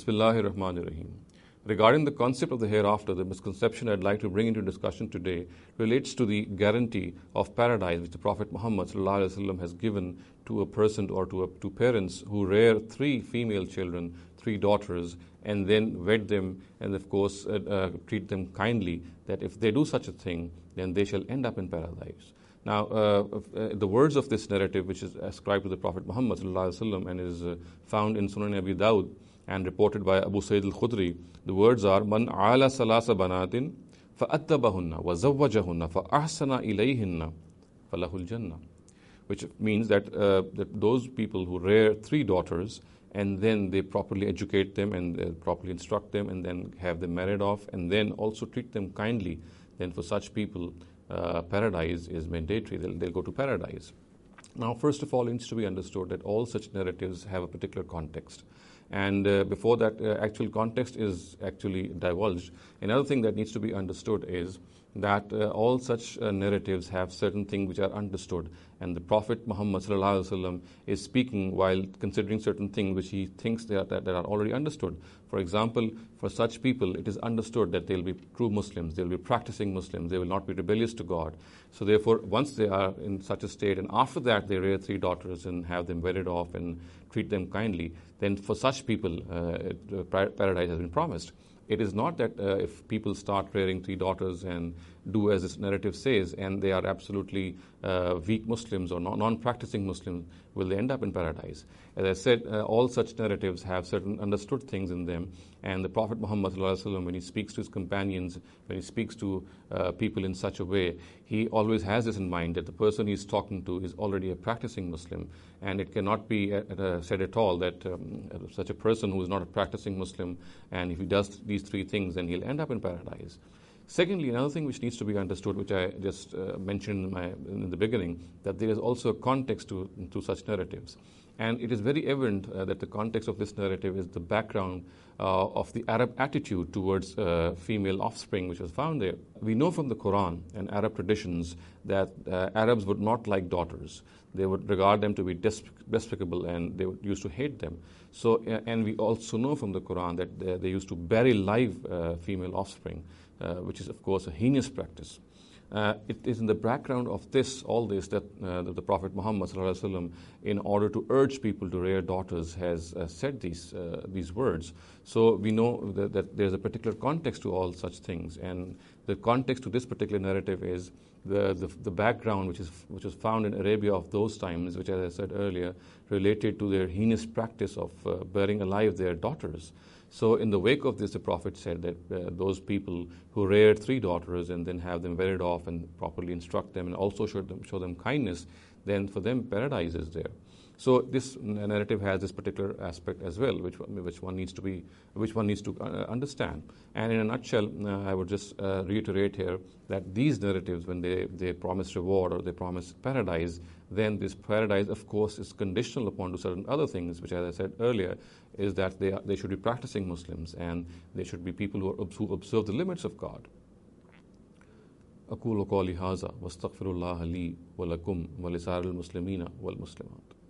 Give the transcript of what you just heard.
Bismillahir Rahmanir Rahim. Regarding the concept of the hereafter, the misconception I'd like to bring into discussion today relates to the guarantee of paradise which the Prophet Muhammad ﷺ has given to a person or to parents who rear three female children, three daughters, and then wed them and of course treat them kindly, that if they do such a thing, then they shall end up in paradise. Now, the words of this narrative, which is ascribed to the Prophet Muhammad ﷺ and is found in Sunan Abi Dawud and reported by Abu Sayyid al-Khudri, the words are, Man ala salasa banatin fa'attabahunna wa zawwajahunna fa'ahsana ilayhinna falahul jannah. Which means that, that those people who rear three daughters and then they properly educate them and properly instruct them and then have them married off and then also treat them kindly, then for such people, paradise is mandatory. They'll go to paradise. Now, first of all, it needs to be understood that all such narratives have a particular context. And before that actual context is actually divulged, another thing that needs to be understood is that all such narratives have certain things which are understood. And the Prophet Muhammad ﷺ is speaking while considering certain things which he thinks that are already understood. For example, for such people, it is understood that they'll be true Muslims, they'll be practicing Muslims, they will not be rebellious to God. So therefore, once they are in such a state, and after that they rear three daughters and have them wedded off and treat them kindly, then for such people, paradise has been promised. It is not that if people start rearing three daughters and do as this narrative says, and they are absolutely weak Muslims or non-practicing Muslims, will they end up in paradise? As I said, all such narratives have certain understood things in them, and the Prophet Muhammad ﷺ, when he speaks to his companions, when he speaks to people in such a way, he always has this in mind, that the person he's talking to is already a practicing Muslim, and it cannot be said at all that such a person who is not a practicing Muslim, and if he does these three things, then he'll end up in paradise. Secondly, another thing which needs to be understood, which I just mentioned in the beginning, that there is also a context to such narratives. And it is very evident that the context of this narrative is the background of the Arab attitude towards female offspring which was found there. We know from the Quran and Arab traditions that Arabs would not like daughters. They would regard them to be despicable and they used to hate them. So, and we also know from the Quran that they used to bury live female offspring, which is of course a heinous practice. It is in the background of all this that the Prophet Muhammad ﷺ, in order to urge people to rear daughters, has said these words. So we know that there's a particular context to all such things, and the context to this particular narrative is the background which was found in Arabia of those times, which, as I said earlier, related to their heinous practice of burying alive their daughters. So in the wake of this, the Prophet said that those people who rear three daughters and then have them wedded off and properly instruct them and also show them kindness, then for them paradise is there. So this narrative has this particular aspect as well, which one needs to understand. And in a nutshell, I would just reiterate here that these narratives, when they promise reward or they promise paradise, then this paradise, of course, is conditional upon certain other things, which, as I said earlier, is that they should be practicing Muslims and they should be people who observe the limits of God. أقول قولي هذا واستغفر الله لي ولكم ولسائر المسلمين والمسلمات.